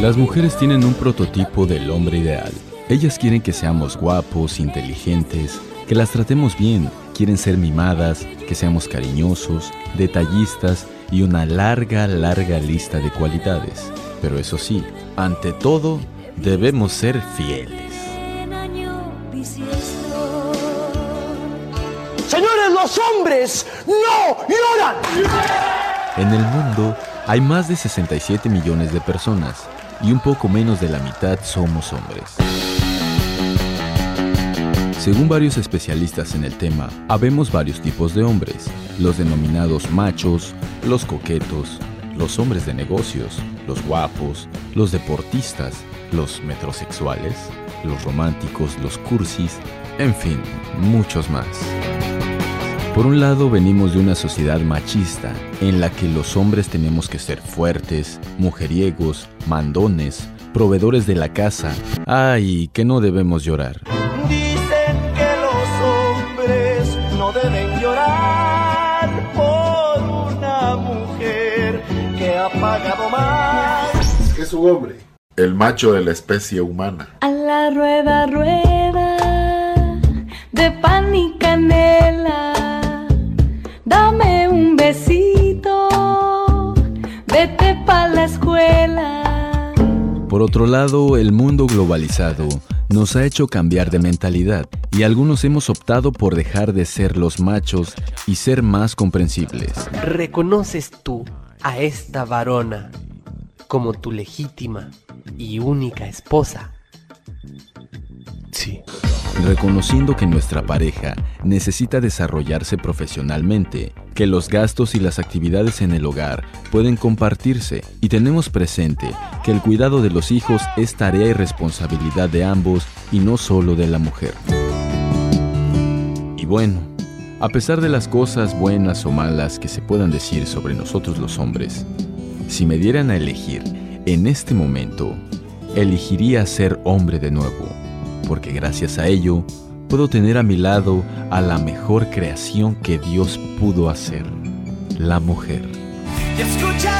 Las mujeres tienen un prototipo del hombre ideal. Ellas quieren que seamos guapos, inteligentes, que las tratemos bien, quieren ser mimadas, que seamos cariñosos, detallistas y una larga lista de cualidades. Pero eso sí, ante todo, debemos ser fieles. Señores, los hombres no lloran. En el mundo hay más de 67 millones de personas y un poco menos de la mitad somos hombres. Según varios especialistas en el tema, habemos varios tipos de hombres: los denominados machos, los coquetos, los hombres de negocios, los guapos, los deportistas, los metrosexuales, los románticos, los cursis, en fin, muchos más. Por un lado, venimos de una sociedad machista en la que los hombres tenemos que ser fuertes, mujeriegos, mandones, proveedores de la casa. ¡Ay, que no debemos llorar! Dicen que los hombres no deben llorar por una mujer que ha pagado más. ¿Qué es un hombre? El macho de la especie humana. A la rueda, rueda, de pan y canela. Dame un besito, vete pa' la escuela. Por otro lado, el mundo globalizado nos ha hecho cambiar de mentalidad y algunos hemos optado por dejar de ser los machos y ser más comprensibles. ¿Reconoces tú a esta varona como tu legítima y única esposa? Sí. Reconociendo que nuestra pareja necesita desarrollarse profesionalmente, que los gastos y las actividades en el hogar pueden compartirse y tenemos presente que el cuidado de los hijos es tarea y responsabilidad de ambos y no solo de la mujer. Y bueno, a pesar de las cosas buenas o malas que se puedan decir sobre nosotros los hombres, si me dieran a elegir en este momento, elegiría ser hombre de nuevo. Porque gracias a ello puedo tener a mi lado a la mejor creación que Dios pudo hacer, la mujer. Y escucha